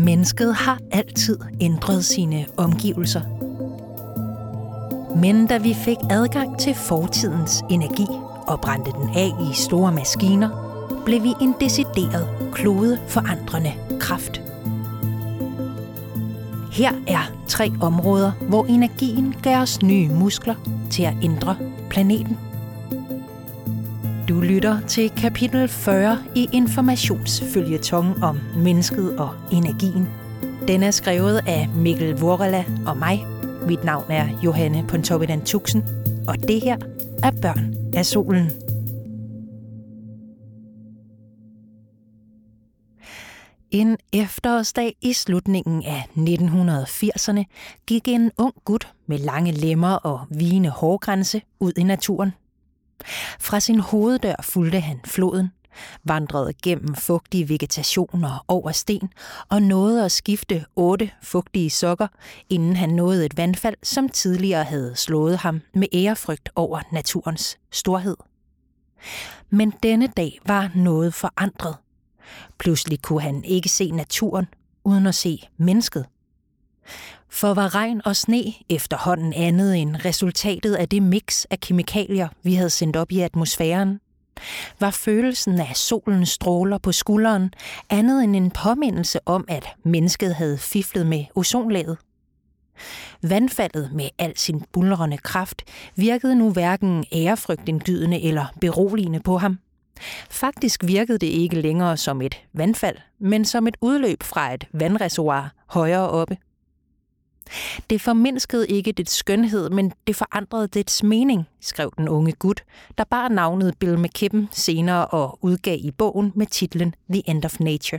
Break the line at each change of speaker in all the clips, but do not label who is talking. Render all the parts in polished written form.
Mennesket har altid ændret sine omgivelser. Men da vi fik adgang til fortidens energi og brændte den af i store maskiner, blev vi en decideret klodeforandrende kraft. Her er 3 områder, hvor energien gav os nye muskler til at ændre planeten. Du lytter til kapitel 40 i informationsføljeton om mennesket og energien. Den er skrevet af Mikkel Vorela og mig. Mit navn er Johanne Pontoppidan Tuxen, og det her er Børn af Solen. En efterårsdag i slutningen af 1980'erne gik en ung gut med lange lemmer og vigende hårgrænse ud i naturen. Fra sin hoveddør fulgte han floden, vandrede gennem fugtig vegetation og over sten og nåede at skifte 8 fugtige sokker, inden han nåede et vandfald, som tidligere havde slået ham med ærefrygt over naturens storhed. Men denne dag var noget forandret. Pludselig kunne han ikke se naturen uden at se mennesket. For var regn og sne efterhånden andet end resultatet af det mix af kemikalier, vi havde sendt op i atmosfæren? Var følelsen af solens stråler på skulderen andet end en påmindelse om, at mennesket havde fiflet med ozonlaget? Vandfaldet med al sin buldrende kraft virkede nu hverken ærefrygtindgydende eller beroligende på ham. Faktisk virkede det ikke længere som et vandfald, men som et udløb fra et vandreservoir højere oppe. Det formindskede ikke dets skønhed, men det forandrede dets mening, skrev den unge gut, der bar navnet Bill McKibben senere og udgav i bogen med titlen The End of Nature.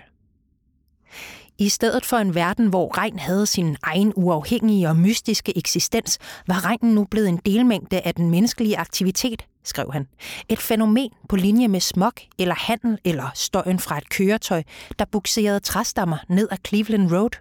I stedet for en verden, hvor regn havde sin egen uafhængige og mystiske eksistens, var regnen nu blevet en delmængde af den menneskelige aktivitet, skrev han. Et fænomen på linje med smog eller handel eller støjen fra et køretøj, der bugserede træstammer ned ad Cleveland Road.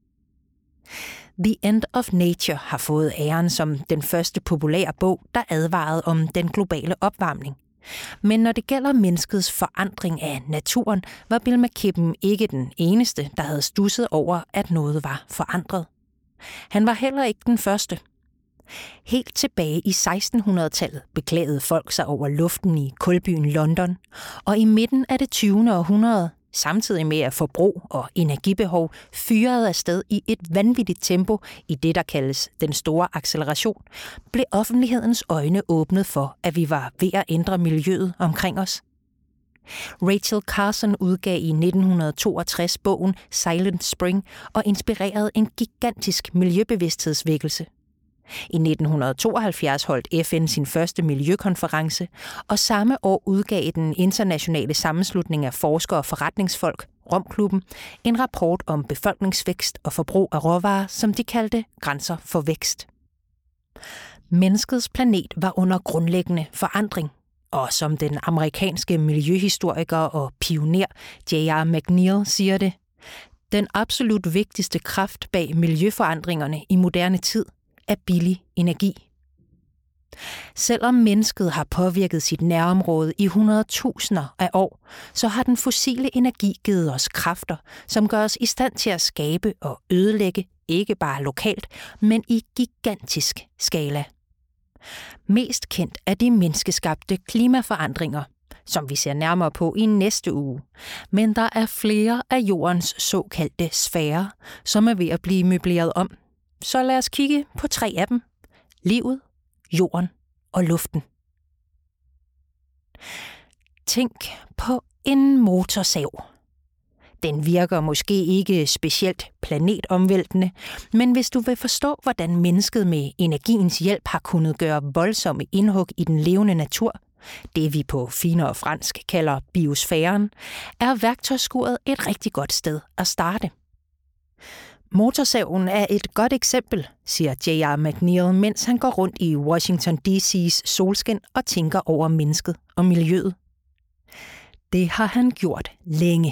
The End of Nature har fået æren som den første populære bog, der advarede om den globale opvarmning. Men når det gælder menneskets forandring af naturen, var Bill McKibben ikke den eneste, der havde studset over, at noget var forandret. Han var heller ikke den første. Helt tilbage i 1600-tallet beklagede folk sig over luften i kulbyen London, og i midten af det 20. århundrede, samtidig med at forbrug og energibehov fyrede afsted i et vanvittigt tempo i det, der kaldes den store acceleration, blev offentlighedens øjne åbnet for, at vi var ved at ændre miljøet omkring os. Rachel Carson udgav i 1962 bogen Silent Spring og inspirerede en gigantisk miljøbevidsthedsvækkelse. I 1972 holdt FN sin første miljøkonference, og samme år udgav den internationale sammenslutning af forskere og forretningsfolk, Romklubben, en rapport om befolkningsvækst og forbrug af råvarer, som de kaldte grænser for vækst. Menneskets planet var under grundlæggende forandring, og som den amerikanske miljøhistoriker og pioner J.R. McNeil siger det, den absolut vigtigste kraft bag miljøforandringerne i moderne tid er billig energi. Selvom mennesket har påvirket sit nærområde i 100.000 af år, så har den fossile energi givet os kræfter, som gør os i stand til at skabe og ødelægge, ikke bare lokalt, men i gigantisk skala. Mest kendt er de menneskeskabte klimaforandringer, som vi ser nærmere på i næste uge. Men der er flere af jordens såkaldte sfærer, som er ved at blive møbleret om. Så lad os kigge på 3 af dem. Livet, jorden og luften. Tænk på en motorsav. Den virker måske ikke specielt planetomvæltende, men hvis du vil forstå, hvordan mennesket med energiens hjælp har kunnet gøre voldsomme indhug i den levende natur, det vi på finere fransk kalder biosfæren, er værktøjsskuret et rigtig godt sted at starte. Motorsaven er et godt eksempel, siger J.R. McNeil, mens han går rundt i Washington D.C.'s solskin og tænker over mennesket og miljøet. Det har han gjort længe.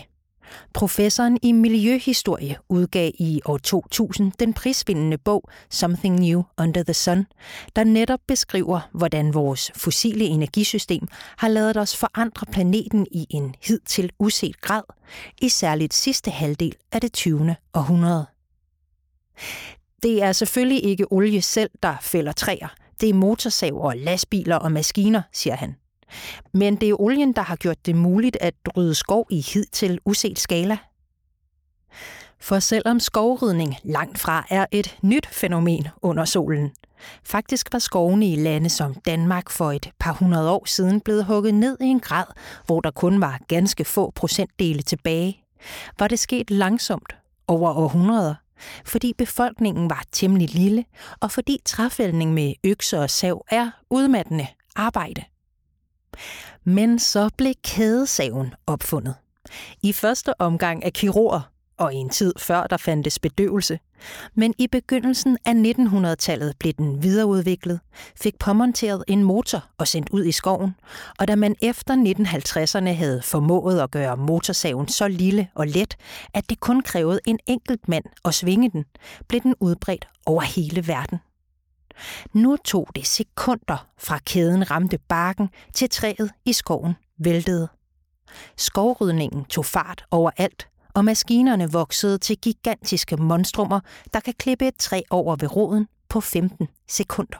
Professoren i miljøhistorie udgav i år 2000 den prisvindende bog Something New Under the Sun, der netop beskriver, hvordan vores fossile energisystem har ladet os forandre planeten i en hidtil uset grad, i særligt sidste halvdel af det 20. århundrede. Det er selvfølgelig ikke olie selv, der fælder træer. Det er motorsav og lastbiler og maskiner, siger han. Men det er olien, der har gjort det muligt at rydde skov i hidtil uset skala. For selvom skovrydning langt fra er et nyt fænomen under solen. Faktisk var skovene i lande som Danmark for et par hundrede år siden blevet hugget ned i en grad, hvor der kun var ganske få procentdele tilbage. Var det sket langsomt over århundreder, fordi befolkningen var temmelig lille, og fordi træfældning med økser og sav er udmattende arbejde. Men så blev kædesaven opfundet. I første omgang af kirurger, og i en tid før der fandtes bedøvelse. Men i begyndelsen af 1900-tallet blev den videreudviklet, fik påmonteret en motor og sendt ud i skoven, og da man efter 1950'erne havde formået at gøre motorsaven så lille og let, at det kun krævede en enkelt mand at svinge den, blev den udbredt over hele verden. Nu tog det sekunder fra kæden ramte barken til træet i skoven væltede. Skovrydningen tog fart overalt, og maskinerne voksede til gigantiske monstrummer, der kan klippe et træ over ved roden på 15 sekunder.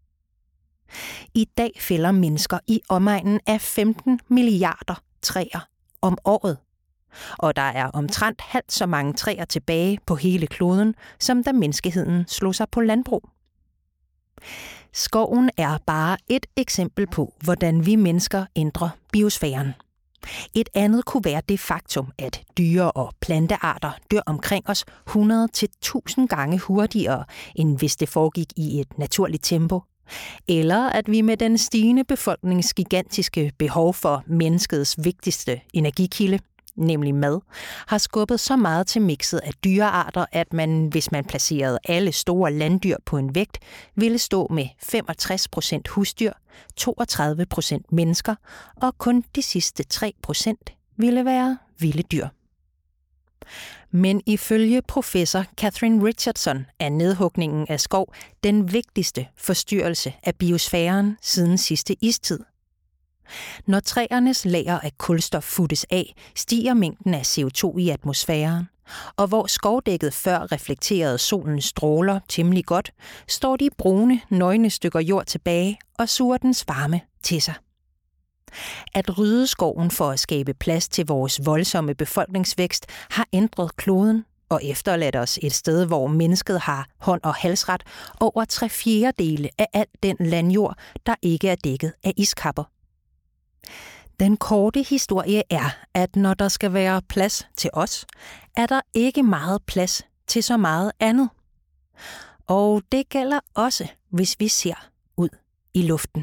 I dag fælder mennesker i omegnen af 15 milliarder træer om året. Og der er omtrent halvt så mange træer tilbage på hele kloden, som da menneskeheden slog sig på landbrug. Skoven er bare et eksempel på, hvordan vi mennesker ændrer biosfæren. Et andet kunne være det faktum, at dyre- og plantearter dør omkring os 100-1000 gange hurtigere, end hvis det foregik i et naturligt tempo. Eller at vi med den stigende befolknings gigantiske behov for menneskets vigtigste energikilde, nemlig mad, har skubbet så meget til mixet af dyrearter, at man, hvis man placerede alle store landdyr på en vægt, ville stå med 65% husdyr, 32% mennesker, og kun de sidste 3% ville være vilde dyr. Men ifølge professor Catherine Richardson er nedhugningen af skov den vigtigste forstyrrelse af biosfæren siden sidste istid. Når træernes lager af kulstof futtes af, stiger mængden af CO2 i atmosfæren, og hvor skovdækket før reflekterede solens stråler temmelig godt, står de brune, nøgne stykker jord tilbage og suger dens varme til sig. At rydde skoven for at skabe plads til vores voldsomme befolkningsvækst har ændret kloden og efterladt os et sted, hvor mennesket har hånd- og halsret over 3/4 af al den landjord, der ikke er dækket af iskapper. Den korte historie er, at når der skal være plads til os, er der ikke meget plads til så meget andet. Og det gælder også, hvis vi ser ud i luften.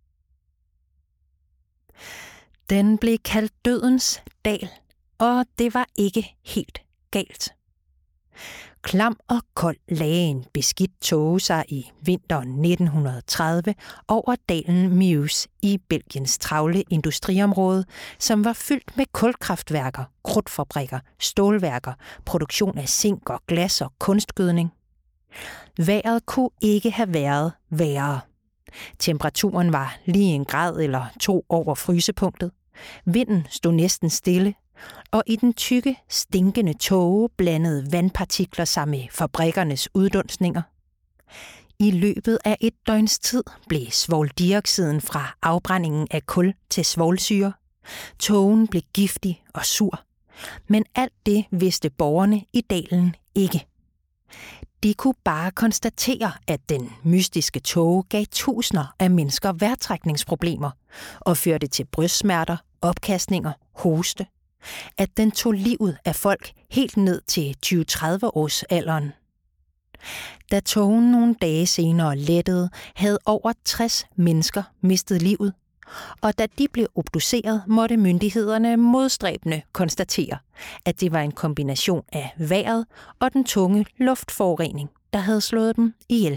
Den blev kaldt Dødens Dal, og det var ikke helt galt. Klam og kold lagde en beskidt tåge sig i vinteren 1930 over dalen Meuse i Belgiens travle industriområde, som var fyldt med kulkraftværker, krudtfabrikker, stålværker, produktion af zink og glas og kunstgødning. Vejret kunne ikke have været værre. Temperaturen var lige 1 grad eller 2 over frysepunktet. Vinden stod næsten stille, og i den tykke, stinkende tåge blandede vandpartikler sig med fabrikkernes uddunstninger. I løbet af 1 døgns tid blev svovldioxiden fra afbrændingen af kul til svovlsyre. Tågen blev giftig og sur. Men alt det vidste borgerne i dalen ikke. De kunne bare konstatere, at den mystiske tåge gav tusinder af mennesker vejrtrækningsproblemer og førte til brystsmerter, opkastninger, hoste. At den tog livet af folk helt ned til 20-30-årsalderen. Da tågen nogle dage senere lettede, havde over 60 mennesker mistet livet, og da de blev obduceret, måtte myndighederne modstræbende konstatere, at det var en kombination af vejret og den tunge luftforurening, der havde slået dem ihjel.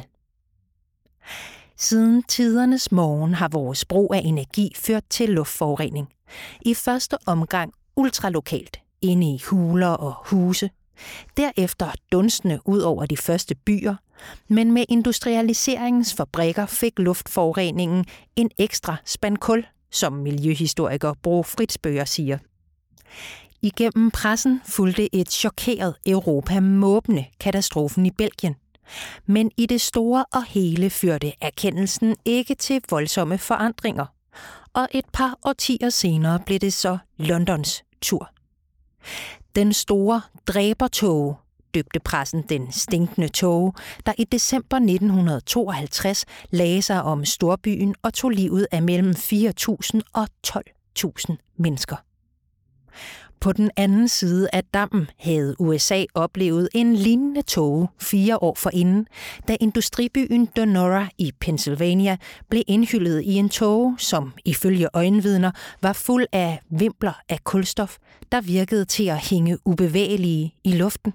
Siden tidernes morgen har vores brug af energi ført til luftforurening. I første omgang ultralokalt, inde i huler og huse. Derefter dunstende ud over de første byer, men med industrialiseringens fabrikker fik luftforureningen en ekstra spand kul, som miljøhistoriker Bro Fritzbøger siger. Igennem pressen fulgte et chokeret Europa måbende katastrofen i Belgien. Men i det store og hele førte erkendelsen ikke til voldsomme forandringer. Og et par årtier senere blev det så Londons tur. Den store dræbertåge, døbte pressen den stinkende tåge, der i december 1952 lagde sig om storbyen og tog livet af mellem 4.000 og 12.000 mennesker. På den anden side af dammen havde USA oplevet en lignende tåge 4 år forinden, da industribyen Donora i Pennsylvania blev indhyllet i en tåge, som ifølge øjenvidner var fuld af vimpler af kulstof, der virkede til at hænge ubevægelige i luften.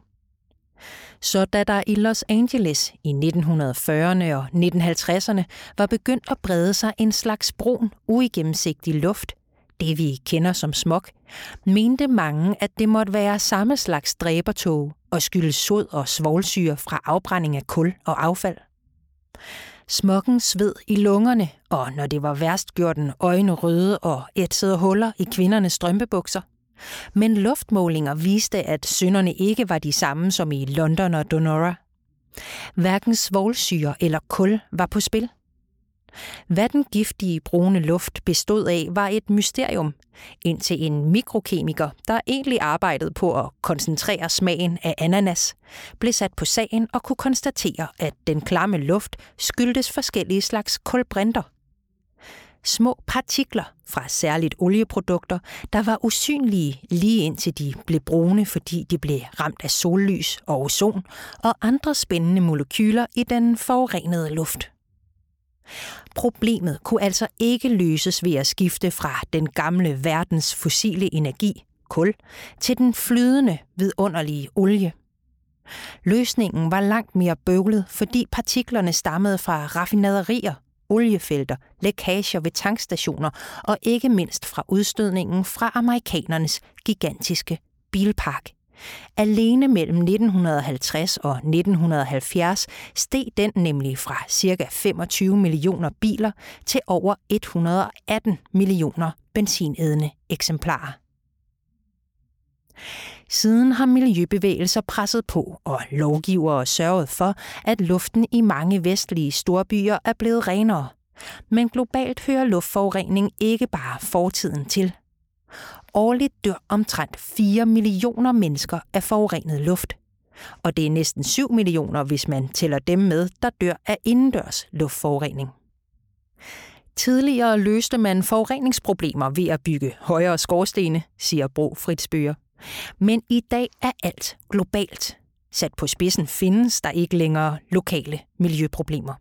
Så da der i Los Angeles i 1940'erne og 1950'erne var begyndt at brede sig en slags brun, uigennemsigtig luft, det vi kender som smog, mente mange, at det måtte være samme slags dræbertåge og skyldes sod og svovlsyre fra afbrænding af kul og affald. Smoggen sved i lungerne, og når det var værst, gjorde den øjne røde og ætsede huller i kvindernes strømpebukser. Men luftmålinger viste, at synderne ikke var de samme som i London og Donora. Hverken svovlsyre eller kul var på spil. Hvad den giftige brune luft bestod af, var et mysterium, indtil en mikrokemiker, der egentlig arbejdede på at koncentrere smagen af ananas, blev sat på sagen og kunne konstatere, at den klamme luft skyldtes forskellige slags kulbrinter. Små partikler fra særligt olieprodukter, der var usynlige lige indtil de blev brune, fordi de blev ramt af sollys og ozon og andre spændende molekyler i den forurenede luft. Problemet kunne altså ikke løses ved at skifte fra den gamle verdens fossile energi, kul, til den flydende, vidunderlige olie. Løsningen var langt mere bøvlet, fordi partiklerne stammede fra raffinaderier, oliefelter, lækager ved tankstationer og ikke mindst fra udstødningen fra amerikanernes gigantiske bilpark. Alene mellem 1950 og 1970 steg den nemlig fra ca. 25 millioner biler til over 118 millioner benzinædende eksemplarer. Siden har miljøbevægelser presset på, og lovgivere sørget for, at luften i mange vestlige storbyer er blevet renere. Men globalt hører luftforurening ikke bare fortiden til. Årligt dør omtrent 4 millioner mennesker af forurenet luft. Og det er næsten 7 millioner, hvis man tæller dem med, der dør af indendørs luftforurening. Tidligere løste man forureningsproblemer ved at bygge højere skorstene, siger Bro Fritzbøger. Men i dag er alt globalt. Sat på spidsen findes der ikke længere lokale miljøproblemer.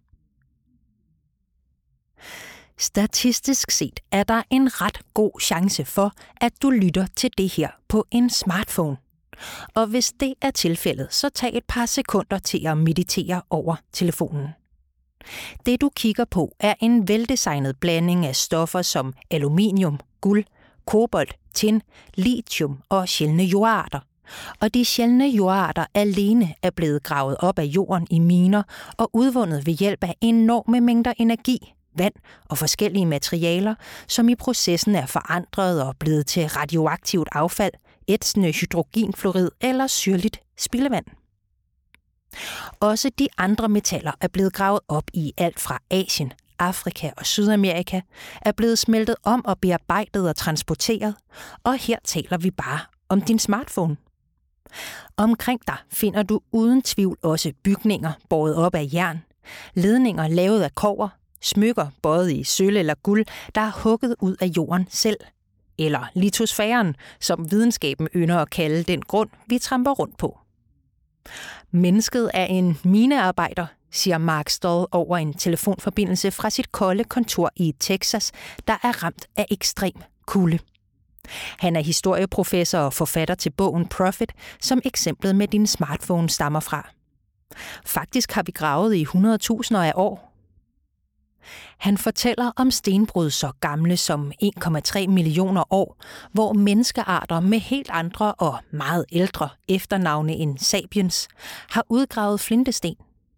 Statistisk set er der en ret god chance for, at du lytter til det her på en smartphone. Og hvis det er tilfældet, så tag et par sekunder til at meditere over telefonen. Det du kigger på er en veldesignet blanding af stoffer som aluminium, guld, kobolt, tin, lithium og sjældne jordarter. Og de sjældne jordarter alene er blevet gravet op af jorden i miner og udvundet ved hjælp af enorme mængder energi, vand og forskellige materialer, som i processen er forandret og blevet til radioaktivt affald, ætsende hydrogenfluorid eller syrligt spildevand. Også de andre metaller er blevet gravet op i alt fra Asien, Afrika og Sydamerika, er blevet smeltet om og bearbejdet og transporteret, og her taler vi bare om din smartphone. Omkring dig finder du uden tvivl også bygninger båret op af jern, ledninger lavet af kobber, smykker båret i sølv eller guld, der er hugget ud af jorden selv, eller litosfæren, som videnskaben ynder at kalde den grund, vi tramper rundt på. Mennesket er en minearbejder, siger Mark Stoll over en telefonforbindelse fra sit kolde kontor i Texas, der er ramt af ekstrem kulde. Han er historieprofessor og forfatter til bogen Profit, som eksemplet med din smartphone stammer fra. Faktisk har vi gravet i 100.000 af år. Han fortæller om stenbrud så gamle som 1,3 millioner år, hvor menneskearter med helt andre og meget ældre efternavne end sapiens har udgravet flintesten.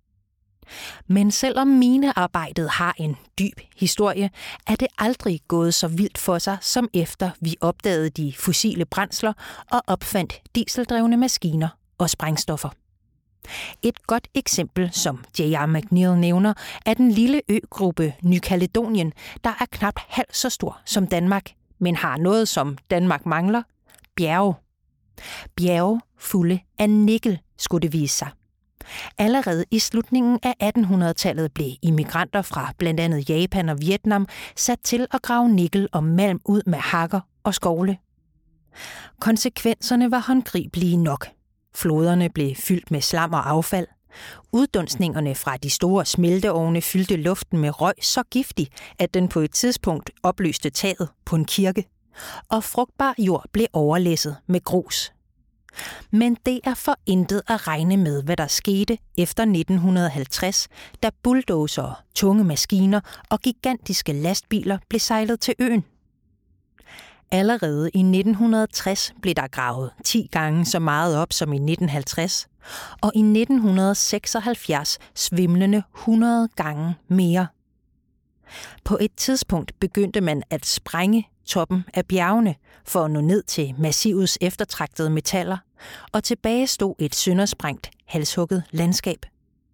Men selvom minearbejdet har en dyb historie, er det aldrig gået så vildt for sig, som efter vi opdagede de fossile brændsler og opfandt dieseldrevne maskiner og sprængstoffer. Et godt eksempel, som J.R. McNeill nævner, er den lille øgruppe Ny Kaledonien, der er knap halvt så stor som Danmark, men har noget, som Danmark mangler: bjerge. Bjerge fulde af nikkel, skulle det vise sig. Allerede i slutningen af 1800-tallet blev immigranter fra blandt andet Japan og Vietnam sat til at grave nikkel og malm ud med hakker og skovle. Konsekvenserne var håndgribelige nok. Floderne blev fyldt med slam og affald. Uddunstningerne fra de store smelteovne fyldte luften med røg så giftig, at den på et tidspunkt opløste taget på en kirke. Og frugtbar jord blev overlæsset med grus. Men det er for intet at regne med, hvad der skete efter 1950, da bulldozer, tunge maskiner og gigantiske lastbiler blev sejlet til øen. Allerede i 1960 blev der gravet 10 gange så meget op som i 1950, og i 1976 svimlende 100 gange mere. På et tidspunkt begyndte man at sprænge toppen af bjergene for at nå ned til massivets eftertragtede metaller, og tilbage stod et søndersprængt, halshugget landskab.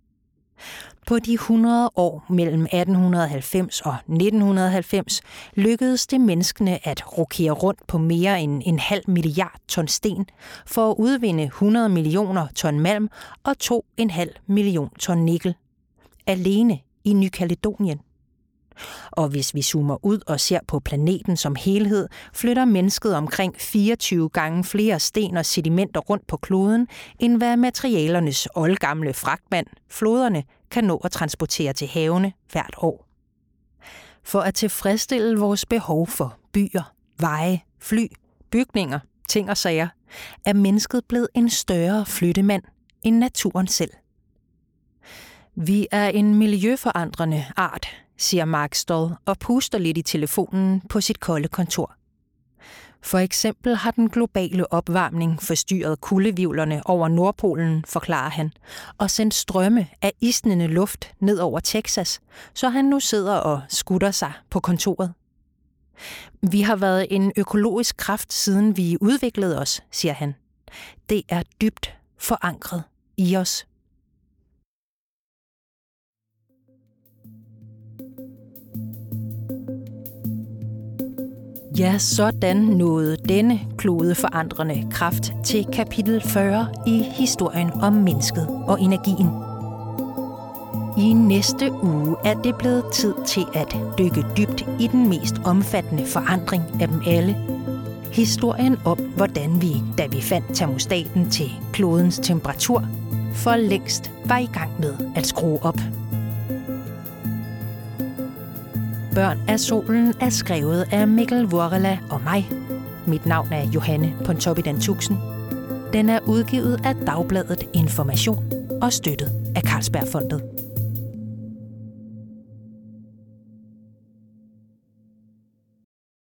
På de 100 år mellem 1890 og 1990 lykkedes det menneskene at rokere rundt på mere end 0,5 milliard ton sten for at udvinde 100 millioner ton malm og 2,5 million ton nikkel. Alene i Ny Kaledonien. Og hvis vi zoomer ud og ser på planeten som helhed, flytter mennesket omkring 24 gange flere sten og sedimenter rundt på kloden, end hvad materialernes oldgamle fragtmand, floderne, kan nå at transportere til havene hvert år. For at tilfredsstille vores behov for byer, veje, fly, bygninger, ting og sager, er mennesket blevet en større flyttemand end naturen selv. Vi er en miljøforandrende art, siger Mark Stoll og puster lidt i telefonen på sit kolde kontor. For eksempel har den globale opvarmning forstyrret kuldehvirvlerne over Nordpolen, forklarer han, og sendt strømme af isnende luft ned over Texas, så han nu sidder og skutter sig på kontoret. Vi har været en økologisk kraft, siden vi udviklede os, siger han. Det er dybt forankret i os. Ja, sådan nåede denne klodeforandrende kraft til kapitel 40 i historien om mennesket og energien. I næste uge er det blevet tid til at dykke dybt i den mest omfattende forandring af dem alle. Historien om, hvordan vi, da vi fandt termostaten til klodens temperatur, for længst var i gang med at skrue op. Børn af solen er skrevet af Mikkel Vorela og mig. Mit navn er Johanne Pontoppidan Tuxen. Den er udgivet af Dagbladet Information og støttet af Carlsbergfondet.